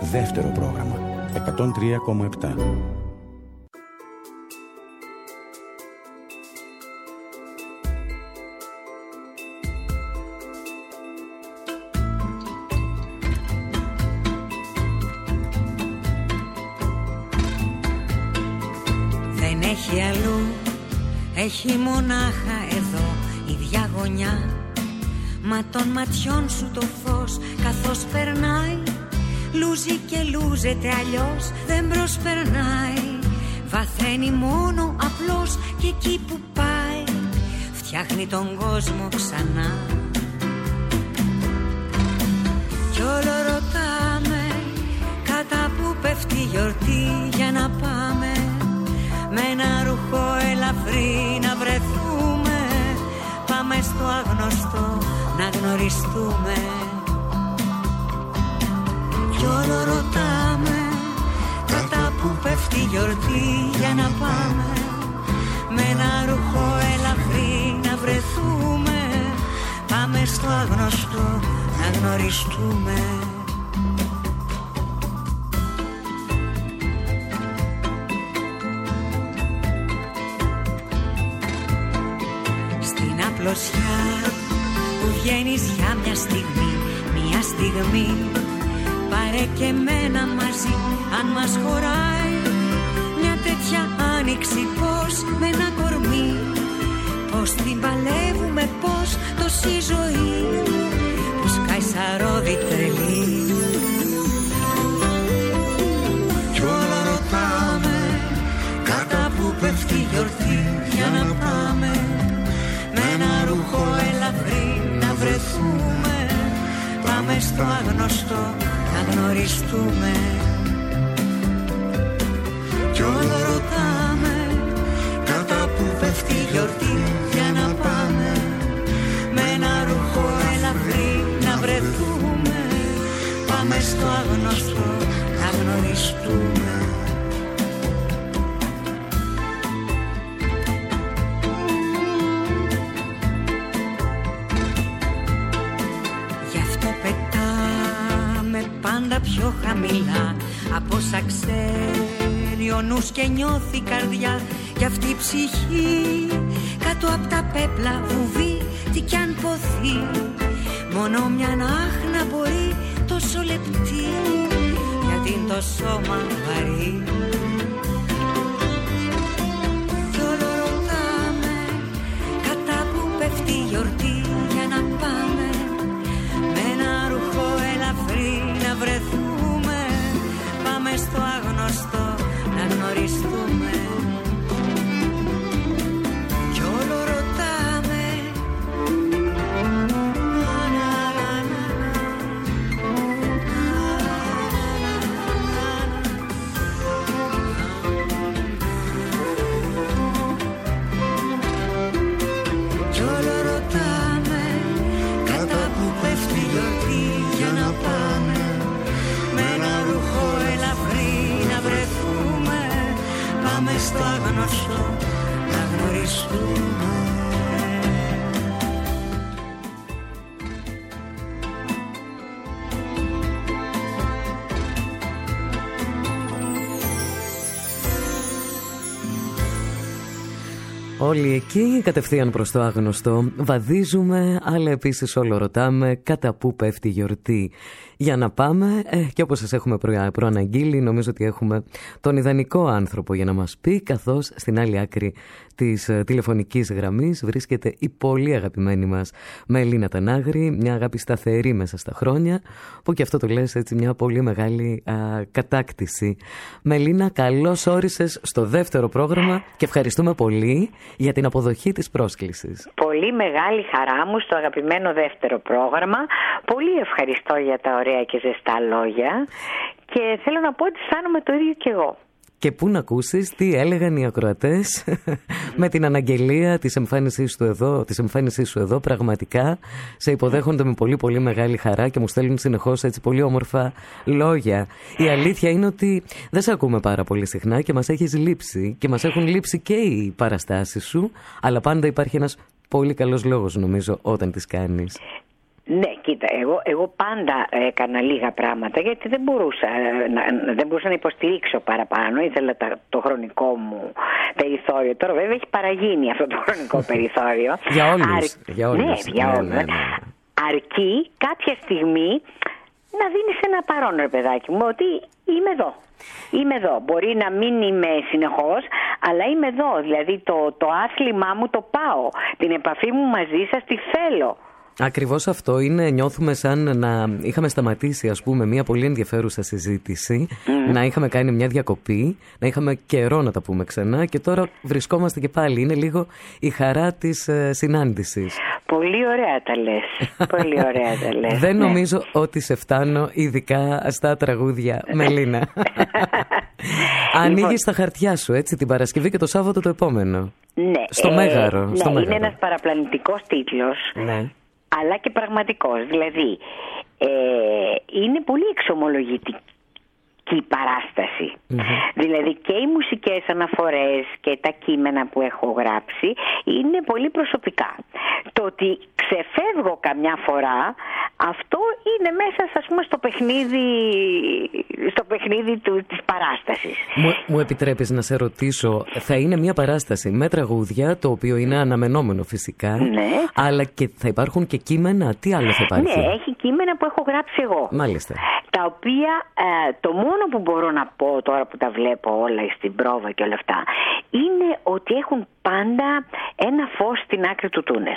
δεύτερο πρόγραμμα 103,7. Δεν έχει αλλού, έχει μονάχα εδώ η διαγωνιά. Μα των ματιών σου το φως καθώς περνάει λούζει και λούζεται, αλλιώς δεν προσπερνάει. Βαθαίνει μόνο απλώς και εκεί που πάει φτιάχνει τον κόσμο ξανά. Κι όλο ρωτάμε κατά που πέφτει η γιορτή για να πάμε με ένα ρούχο ελαφρύ να βρεθούμε. Πάμε στο άγνωστο να γνωριστούμε. Κι όλο ρωτάμε κατά που πέφτει η γιορτή για να πάμε με ένα ρούχο ελαφρύ να βρεθούμε. Πάμε στο άγνωστο να γνωριστούμε. Στην απλωσιά που βγαίνεις για μια στιγμή, μια στιγμή, πάρε και μένα μαζί αν μας χωράει μια τέτοια άνοιξη, πως με ένα κορμί, πως την παλεύουμε, πως τόση ζωή που σκάει σαν ρόδι τρελή. Κι όλα ρωτάμε κατά που πέφτει η γιορτή για να πάμε με ένα ρούχο ελαφρύ να βρεθούμε. Πάμε στο άγνωστο να γνωριστούμε. Κι όλα ρωτάμε κατά που πέφτει η γιορτή για να πάμε με ένα ρούχο ελαφρύ να βρεθούμε. Πάμε στο άγνωστο να γνωριστούμε. Πάντα πιο χαμηλά από όσα ξέρει ο νους και νιώθει η καρδιά. Κι αυτή η ψυχή κάτω απ' τα πέπλα βουβεί, τι κι αν ποθεί. Μόνο μια άχνα μπορεί τόσο λεπτή, γιατί είναι το σώμα βαρύ. Κι όλο ρωτάμε κατά που πέφτει η γιορτή για να πάμε με ένα ρούχο ελαφρύ να βρεθούμε. Πάμε στο άγνωστο να γνωριστούμε. Κι όλο ρωτάμε Κι όλο ρωτάμε κατά που πέφτει η γιορτή για να πάμε με ένα ρούχο ελαφρύ να βρεθούμε. Πάμε στο άγνωστο να γνωριστούμε. Όλοι εκεί κατευθείαν προς το άγνωστο βαδίζουμε, αλλά επίσης όλο ρωτάμε κατά πού πέφτει η γιορτή για να πάμε. Και όπως σας έχουμε προαναγγείλει, νομίζω ότι έχουμε τον ιδανικό άνθρωπο για να μας πει, καθώς στην άλλη άκρη της τηλεφωνικής γραμμής βρίσκεται η πολύ αγαπημένη μας Μελίνα Τανάγρη, μια αγάπη σταθερή μέσα στα χρόνια, που και αυτό το λες έτσι μια πολύ μεγάλη κατάκτηση. Μελίνα, καλώς όρισες στο δεύτερο πρόγραμμα και ευχαριστούμε πολύ για την αποδοχή της πρόσκλησης. Πολύ μεγάλη χαρά μου στο αγαπημένο δεύτερο πρόγραμμα. Πολύ ευχαριστώ για τα ωραία και ζεστά λόγια και θέλω να πω ότι αισθάνομαι το ίδιο κι εγώ. Και πού να ακούσεις τι έλεγαν οι ακροατές με την αναγγελία της εμφάνισής σου εδώ. Πραγματικά σε υποδέχονται με πολύ πολύ μεγάλη χαρά και μου στέλνουν συνεχώς έτσι πολύ όμορφα λόγια. Η αλήθεια είναι ότι δεν σε ακούμε πάρα πολύ συχνά και μας έχεις λείψει και μας έχουν λείψει και οι παραστάσεις σου, αλλά πάντα υπάρχει ένας πολύ καλός λόγος νομίζω όταν τις κάνεις. Ναι, κοίτα, εγώ πάντα έκανα λίγα πράγματα γιατί δεν μπορούσα να υποστηρίξω παραπάνω. Ήθελα το χρονικό μου περιθώριο. Τώρα βέβαια έχει παραγίνει αυτό το χρονικό περιθώριο. Για όλους. Ναι. Αρκεί κάποια στιγμή να δίνεις ένα παρόν, ρε παιδάκι μου, ότι είμαι εδώ. Μπορεί να μην είμαι συνεχώς, αλλά είμαι εδώ. Δηλαδή το άθλημά μου το πάω. Την επαφή μου μαζί σας τη θέλω. Ακριβώς αυτό είναι, νιώθουμε σαν να είχαμε σταματήσει, ας πούμε, μια πολύ ενδιαφέρουσα συζήτηση, να είχαμε κάνει μια διακοπή, να είχαμε καιρό να τα πούμε ξανά και τώρα βρισκόμαστε και πάλι. Είναι λίγο η χαρά της συνάντησης. Πολύ ωραία τα λες. Πολύ ωραία τα λες. Δεν νομίζω ότι σε φτάνω ειδικά στα τραγούδια, Μελίνα. Ανοίγεις τα χαρτιά σου, έτσι, την Παρασκευή και το Σάββατο το επόμενο. Ναι. Στο Μέγαρο. Ναι, είναι ένας παραπλανητικός τίτλος. Ναι. Αλλά και πραγματικός. Δηλαδή, είναι πολύ εξομολογητική παράσταση. Δηλαδή και οι μουσικές αναφορές και τα κείμενα που έχω γράψει είναι πολύ προσωπικά. Το ότι ξεφεύγω καμιά φορά, αυτό είναι μέσα, ας πούμε, στο παιχνίδι της παράστασης. Μου επιτρέπεις να σε ρωτήσω, θα είναι μια παράσταση με τραγούδια, το οποίο είναι αναμενόμενο φυσικά, ναι, αλλά και θα υπάρχουν και κείμενα, τι άλλο θα υπάρχει? Ναι, έχει κείμενα που έχω γράψει εγώ. Μάλιστα. Τα οποία το μόνο που μπορώ να πω τώρα που τα βλέπω όλα στην πρόβα και όλα αυτά, είναι ότι έχουν πάντα ένα φως στην άκρη του τούνελ.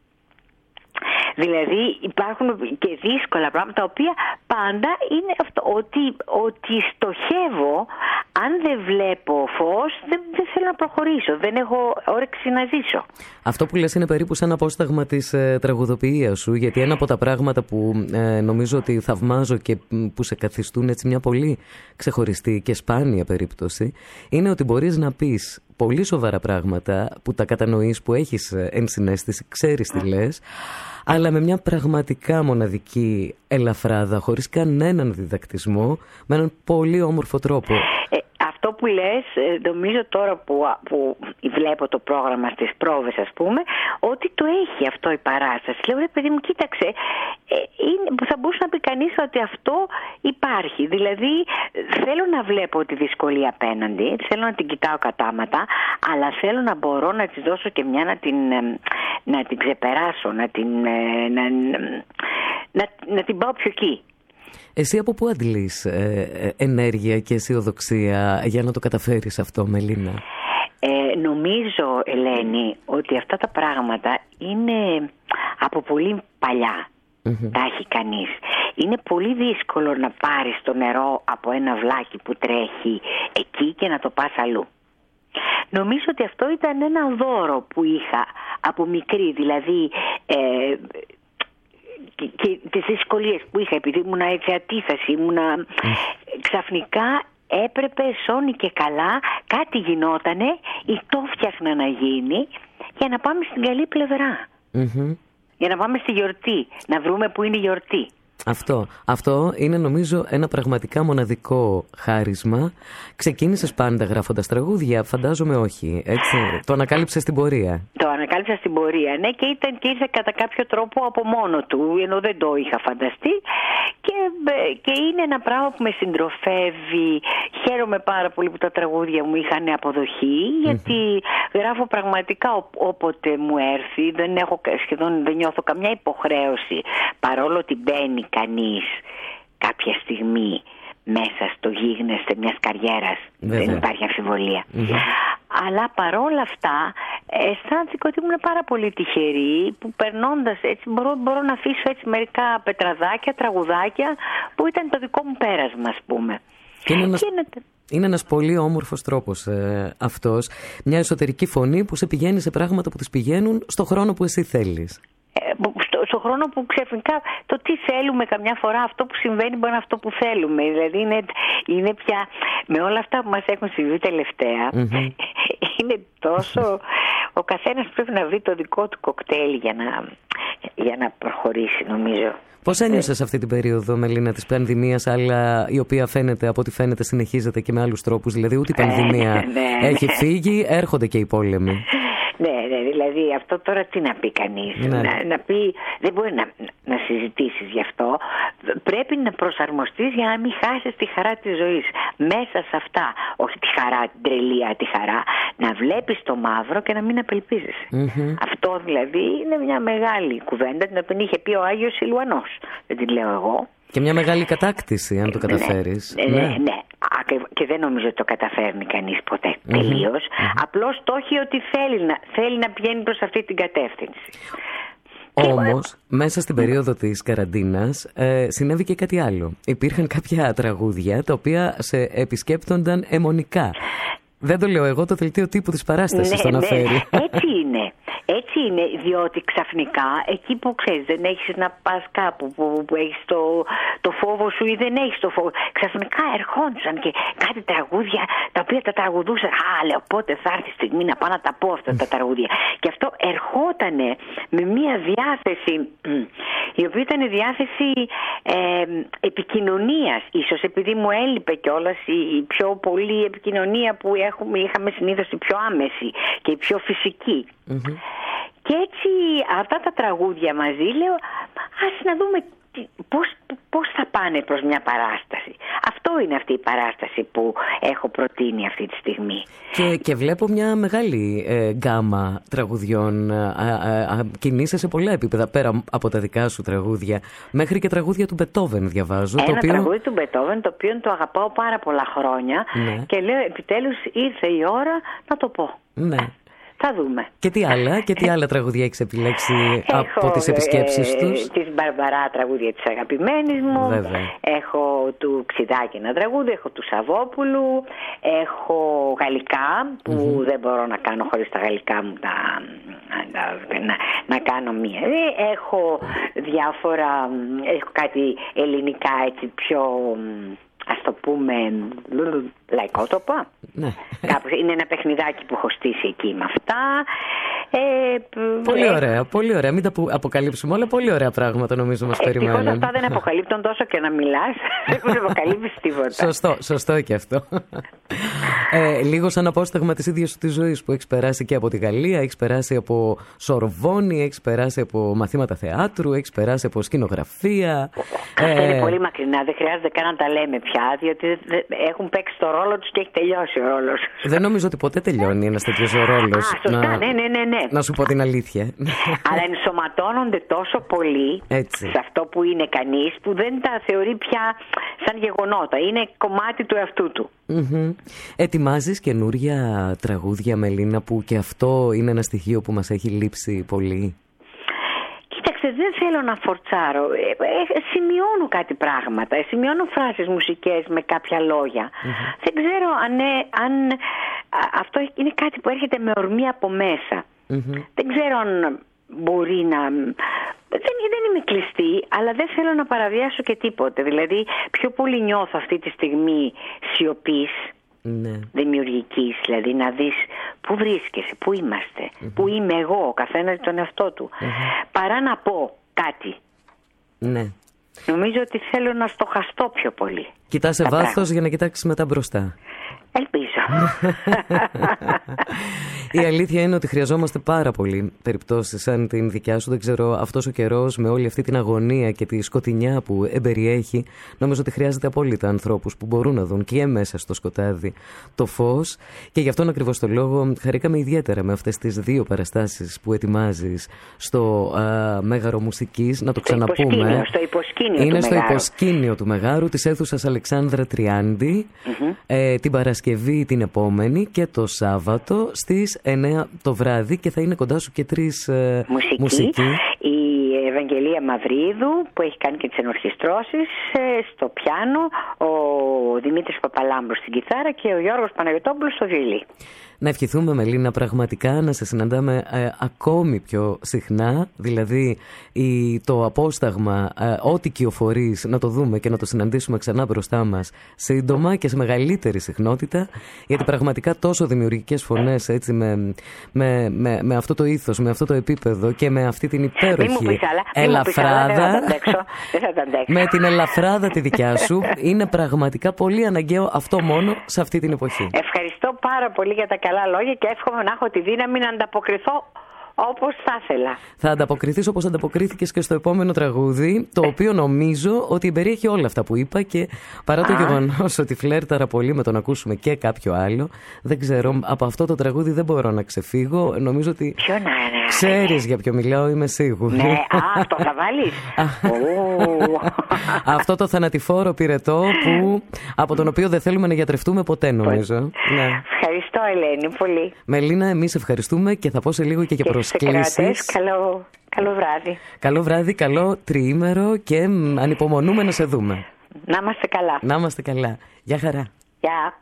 Δηλαδή υπάρχουν και δύσκολα πράγματα, τα οποία πάντα είναι αυτό, ότι στοχεύω, αν δεν βλέπω φως δεν θέλω να προχωρήσω, δεν έχω όρεξη να ζήσω. Αυτό που λες είναι περίπου σαν απόσταγμα της τραγουδοποιίας σου, γιατί ένα από τα πράγματα που νομίζω ότι θαυμάζω και που σε καθιστούν έτσι μια πολύ ξεχωριστή και σπάνια περίπτωση, είναι ότι μπορείς να πεις πολύ σοβαρά πράγματα που τα κατανοείς, που έχεις ενσυναίσθηση, ξέρεις τι λες, αλλά με μια πραγματικά μοναδική ελαφράδα, χωρίς κανέναν διδακτισμό, με έναν πολύ όμορφο τρόπο. Αυτό που λες, νομίζω τώρα που βλέπω το πρόγραμμα στις πρόβες, ας πούμε, ότι το έχει αυτό η παράσταση. Λέω, ρε παιδί μου, κοίταξε, θα μπορούσε να πει κανείς ότι αυτό υπάρχει. Δηλαδή, θέλω να βλέπω τη δυσκολία απέναντι, θέλω να την κοιτάω κατάματα, αλλά θέλω να μπορώ να της δώσω και μια να την ξεπεράσω, να την πάω πιο εκεί. Εσύ από πού αντλείς ενέργεια και αισιοδοξία για να το καταφέρεις αυτό, Μελίνα? Νομίζω, Ελένη, ότι αυτά τα πράγματα είναι από πολύ παλιά. Τα έχει κανείς. Είναι πολύ δύσκολο να πάρεις το νερό από ένα βλάκι που τρέχει εκεί και να το πας αλλού. Νομίζω ότι αυτό ήταν ένα δώρο που είχα από μικρή, δηλαδή και τις δυσκολίες που είχα, επειδή ήμουνα έτσι ατίθαση, ξαφνικά έπρεπε σώνει και καλά, κάτι γινότανε ή το φτιάχνα να γίνει για να πάμε στην καλή πλευρά. Για να πάμε στη γιορτή, να βρούμε που είναι η γιορτή. Αυτό είναι, νομίζω, ένα πραγματικά μοναδικό χάρισμα. Ξεκίνησες πάντα γράφοντας τραγούδια? Φαντάζομαι όχι, έτσι. Το ανακάλυψες στην πορεία? Το ανακάλυψα στην πορεία, ναι, και ήρθε κατά κάποιο τρόπο από μόνο του, ενώ δεν το είχα φανταστεί. Και είναι ένα πράγμα που με συντροφεύει. Χαίρομαι πάρα πολύ που τα τραγούδια μου είχαν αποδοχή, γιατί γράφω πραγματικά όποτε μου έρθει. Δεν νιώθω καμιά υποχρέωση, παρόλο ότι μπαίνει κανείς κάποια στιγμή μέσα στο γίγνεσθε μιας καριέρας. Δεν υπάρχει αμφιβολία. Αλλά παρόλα αυτά αισθάνθηκα ότι ήμουν πάρα πολύ τυχερή που περνώντας έτσι μπορώ να αφήσω έτσι μερικά πετραδάκια, τραγουδάκια που ήταν το δικό μου πέρασμα, ας πούμε. Είναι ένας πολύ όμορφος τρόπος αυτός. Μια εσωτερική φωνή που σε πηγαίνει σε πράγματα που τις πηγαίνουν στο χρόνο που εσύ θέλεις. Στο χρόνο που ξαφνικά το τι θέλουμε, καμιά φορά αυτό που συμβαίνει μπορεί να είναι αυτό που θέλουμε. Δηλαδή είναι πια με όλα αυτά που μας έχουν συμβεί τελευταία, είναι τόσο, ο καθένας πρέπει να βρει το δικό του κοκτέιλ για να προχωρήσει, νομίζω. Πώς ένιωσες αυτή την περίοδο, Μελίνα, της πανδημίας, αλλά η οποία από ό,τι φαίνεται συνεχίζεται και με άλλους τρόπους, δηλαδή ούτε η πανδημία έχει φύγει, έρχονται και οι πόλεμοι. Ναι, δηλαδή Δηλαδή αυτό τώρα τι να πει κανείς, να πει, δεν μπορεί να συζητήσεις γι' αυτό. Πρέπει να προσαρμοστείς για να μην χάσεις τη χαρά της ζωής. Μέσα σε αυτά, όχι τη χαρά, την τρελία, τη χαρά, να βλέπεις το μαύρο και να μην απελπίζεσαι. Αυτό δηλαδή είναι μια μεγάλη κουβέντα, την οποία είχε πει ο Άγιος Σιλουανός. Δεν την λέω εγώ. Και μια μεγάλη κατάκτηση, αν το καταφέρεις. Ναι. Και δεν νομίζω ότι το καταφέρνει κανείς ποτέ τελείως. Απλώς το έχει ότι θέλει να πηγαίνει προς αυτή την κατεύθυνση. Όμως, μέσα στην περίοδο της καραντίνας συνέβη και κάτι άλλο. Υπήρχαν κάποια τραγούδια τα οποία σε επισκέπτονταν αιμονικά. Δεν το λέω εγώ, το δελτίο τύπου της παράστασης το αναφέρει. Έτσι είναι. Έτσι είναι, διότι ξαφνικά εκεί που ξέρεις δεν έχεις να πας κάπου, που έχεις το φόβο σου ή δεν έχεις το φόβο, ξαφνικά ερχόντουσαν και κάτι τραγούδια τα οποία τα τραγουδούσαν. Λέω πότε θα έρθει η στιγμή να πάω να τα πω αυτά τα τραγούδια. Και αυτό ερχότανε με μια διάθεση η οποία ήταν διάθεση επικοινωνίας. Ίσως επειδή μου έλειπε κιόλας η πιο πολλή επικοινωνία που είχαμε συνήθως, η πιο άμεση και η πιο φυσική. Και έτσι αυτά τα τραγούδια μαζί λέω, ας να δούμε πώς θα πάνε προς μια παράσταση. Αυτό είναι αυτή η παράσταση που έχω προτείνει αυτή τη στιγμή. Και βλέπω μια μεγάλη γκάμα τραγουδιών. Κινείσαι σε πολλά επίπεδα πέρα από τα δικά σου τραγούδια. Μέχρι και τραγούδια του Μπετόβεν διαβάζω. Ένα τραγούδι του Μπετόβεν το οποίο το αγαπάω πάρα πολλά χρόνια. Ναι. Και λέω επιτέλους ήρθε η ώρα να το πω. Ναι. Θα δούμε. Και τι άλλα τραγουδιά έχεις επιλέξει από τις επισκέψεις τους? Της Μπαρμπαρά τραγούδια της αγαπημένης μου. Βέβαια. Έχω του Ξιδάκη ένα τραγούδι, έχω του Σαββόπουλου, έχω γαλλικά που δεν μπορώ να κάνω χωρίς τα γαλλικά μου να κάνω μία. Έχω διάφορα, έχω κάτι ελληνικά έτσι πιο, ας το πούμε, λαϊκό το πω. Ναι. Κάπως, είναι ένα παιχνιδάκι που έχω στήσει εκεί με αυτά. Πολύ ωραία, πολύ ωραία. Μην τα αποκαλύψουμε όλα. Πολύ ωραία πράγματα νομίζω μας περιμένουν. Ευτυχώς αυτά δεν αποκαλύπτουν τόσο και να μιλάς. Δεν αποκαλύψεις τίποτα. Σωστό και αυτό. Λίγο σαν απόσταγμα της ίδιας της ζωής που έχεις περάσει και από τη Γαλλία, έχεις περάσει από Σορβόνη, έχεις περάσει από μαθήματα θεάτρου, έχεις περάσει από σκηνογραφία. Αυτά είναι πολύ μακρινά, δεν χρειάζεται καν να τα λέμε πια, διότι έχουν παίξει το ρόλο τους και έχει τελειώσει ο ρόλος. Δεν νομίζω ότι ποτέ τελειώνει ένας τέτοιος ρόλος. Σωστά, ναι. Να σου πω την αλήθεια. Αλλά ενσωματώνονται τόσο πολύ σε αυτό που είναι κανείς που δεν τα θεωρεί πια σαν γεγονότα. Είναι κομμάτι του εαυτού του. Ετοιμάζεις καινούρια τραγούδια, Μελίνα, που και αυτό είναι ένα στοιχείο που μας έχει λείψει πολύ? Κοίταξε, δεν θέλω να φορτσάρω. Σημειώνω κάτι πράγματα. Σημειώνω φράσεις μουσικές με κάποια λόγια. Δεν ξέρω αν αυτό είναι κάτι που έρχεται με ορμή από μέσα. Δεν ξέρω αν μπορεί να... Δεν είμαι κλειστή, αλλά δεν θέλω να παραβιάσω και τίποτε. Δηλαδή, πιο πολύ νιώθω αυτή τη στιγμή σιωπής, δημιουργικής, δηλαδή να δεις πού βρίσκεσαι, πού είμαστε, πού είμαι εγώ, ο καθένας τον εαυτό του, παρά να πω κάτι. Ναι. Νομίζω ότι θέλω να στοχαστώ πιο πολύ. Κοιτάς σε βάθος για να κοιτάξεις μετά μπροστά. Ελπίζω. Η αλήθεια είναι ότι χρειαζόμαστε πάρα πολύ περιπτώσεις σαν την δικιά σου. Δεν ξέρω, αυτός ο καιρός με όλη αυτή την αγωνία και τη σκοτεινιά που εμπεριέχει, νομίζω ότι χρειάζεται απόλυτα ανθρώπους που μπορούν να δουν και μέσα στο σκοτάδι το φως. Και γι' αυτόν ακριβώς το λόγο χαρήκαμε ιδιαίτερα με αυτές τις δύο παραστάσεις που ετοιμάζεις στο Μέγαρο Μουσικής. Να το ξαναπούμε. Είναι στο υποσκήνιο του Μεγάρου της αίθουσας Αλεξάνδρα Τριάντη, την Παρασκευή την επόμενη και το Σάββατο στις 9 το βράδυ, και θα είναι κοντά σου και τρεις μουσικοί. Η Ευαγγελία Μαυρίδου που έχει κάνει και τις ενορχιστρώσεις στο πιάνο, ο Δημήτρης Παπαλάμπρος στην κιθάρα και ο Γιώργος Παναγιωτόπουλος στο βιολί. Να ευχηθούμε, Μελίνα, πραγματικά να σε συναντάμε ακόμη πιο συχνά, δηλαδή το απόσταγμα, ό,τι κυοφορείς, να το δούμε και να το συναντήσουμε ξανά μπροστά μας σύντομα και σε μεγαλύτερη συχνότητα, γιατί πραγματικά τόσο δημιουργικές φωνές, έτσι, με αυτό το ήθος, με αυτό το επίπεδο και με αυτή την υπέροχη ελαφράδα, με την ελαφράδα τη δικιά σου, είναι πραγματικά πολύ αναγκαίο αυτό μόνο σε αυτή την εποχή. Ευχαριστώ πάρα πολύ για τα καλά λόγια και εύχομαι να έχω τη δύναμη να ανταποκριθώ όπως θα ήθελα. Θα ανταποκριθείς όπως ανταποκρίθηκες και στο επόμενο τραγούδι, το οποίο νομίζω ότι περιέχει όλα αυτά που είπα και παρά το γεγονός ότι φλέρταρα πολύ με το να ακούσουμε και κάποιο άλλο, δεν ξέρω, από αυτό το τραγούδι δεν μπορώ να ξεφύγω. Νομίζω ότι ξέρεις για ποιο μιλάω, είμαι σίγουρη. Ναι, αυτό θα βάλεις. Αυτό το θανατηφόρο πυρετό από τον οποίο δεν θέλουμε να γιατρευτούμε ποτέ, νομίζω. Ναι. Ευχαριστώ, Ελένη, πολύ. Μελίνα, εμείς ευχαριστούμε και θα πω σε λίγο και για προσκλήσεις. Καλό βράδυ. Καλό βράδυ, καλό τριήμερο και ανυπομονούμε να σε δούμε. Να είμαστε καλά. Να είμαστε καλά. Γεια χαρά. Γεια.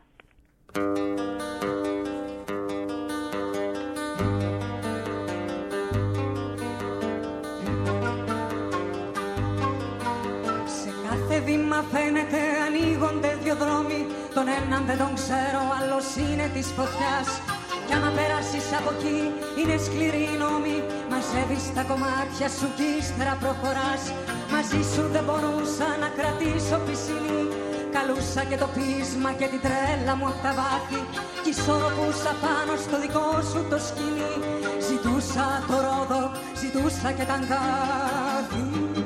Βήμα φαίνεται ανοίγονται δυο δρόμοι. Τον έναν δεν τον ξέρω, άλλος είναι της φωτιάς. Κι άμα περάσεις από εκεί είναι σκληρή η νόμη. Μαζεύεις τα κομμάτια σου κι ύστερα προχωράς. Μαζί σου δεν μπορούσα να κρατήσω πισινή. Καλούσα και το πείσμα και την τρέλα μου απ' τα βάθη. Κι ισορροπούσα πάνω στο δικό σου το σκηνή. Ζητούσα το ρόδο, ζητούσα και τα αγκάθη.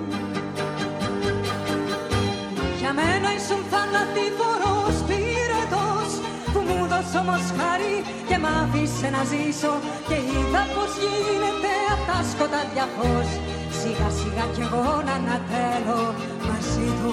Για μένα ήσουν θανατηφόρος πυρετός που μου δώσε όμως χάρη και μ' άφησε να ζήσω και είδα πως γίνεται απ' τα σκοτάδια φως. Σιγά σιγά κι εγώ να ανατέλω μαζί του.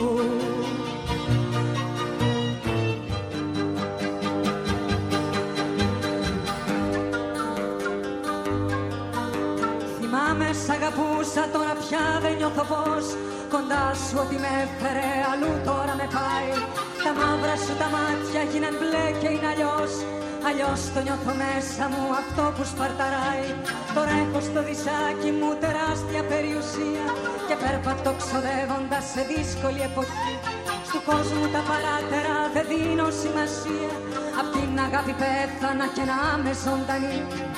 Θυμάμαι σ' αγαπούσα, τώρα πια δεν νιώθω πως κοντά σου ότι με έφερε αλλού τώρα με πάει. Τα μαύρα σου τα μάτια γίναν μπλε και είναι αλλιώς. Αλλιώς το νιώθω μέσα μου αυτό που σπαρταράει. Τώρα έχω στο δισάκι μου τεράστια περιουσία και περπατώ ξοδεύοντας σε δύσκολη εποχή. Στου κόσμου τα παράτερα δεν δίνω σημασία. Απ' την αγάπη πέθανα και να είμαι ζωντανή.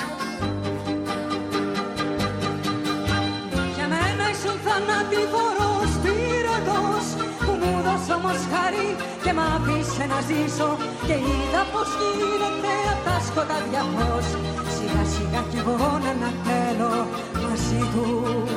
Για μένα ήσουν θανατηφόρος πυρετός που μου δώσε όμως χάρη και μ' άφησε να ζήσω και είδα πως γίνεται απ' τα σκοτάδια φως. Σιγά σιγά κι εγώ να ανατέλω μαζί του.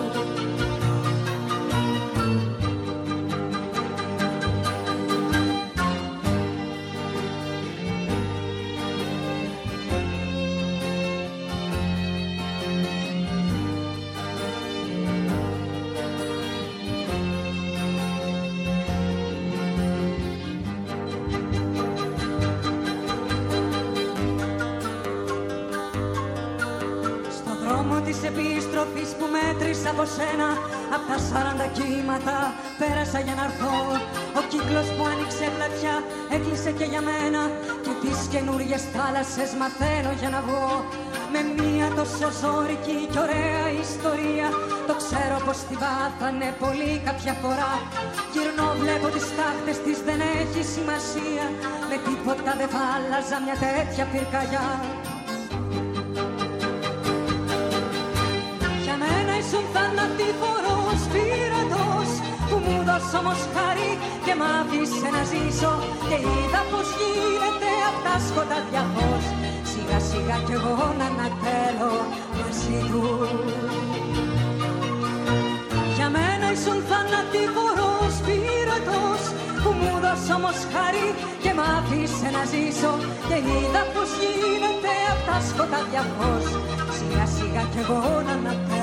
Της επιστροφής που μέτρησα από σένα, απ' τα 40 κύματα πέρασα για να έρθω. Ο κύκλος που άνοιξε πλατιά έκλεισε και για μένα και τις καινούριες θάλασσες μαθαίνω για να βγω. Με μία τόσο ζώρικη και ωραία ιστορία το ξέρω πως τη βάθανε πολύ κάποια φορά. Γυρνώ βλέπω τις τάχτες της, δεν έχει σημασία. Με τίποτα δεν θα άλλαζα μια τέτοια πυρκαγιά. Ήσουν θανατηφόρος πυρετός που μου δώσε όμως χάρη και μ' άφησε να ζήσω και είδα πως γίνεται απ' τα σκοτάδια φως. Σιγά σιγά κι εγώ να ανατέλω μαζί του. Για μένα ήσουν θανατηφόρος πυρετός που μου δώσε όμως χάρη και μ' άφησε να ζήσω και είδα πως γίνεται απ' τα σκοτάδια φως. Σιγά σιγά κι εγώ να ανατέλω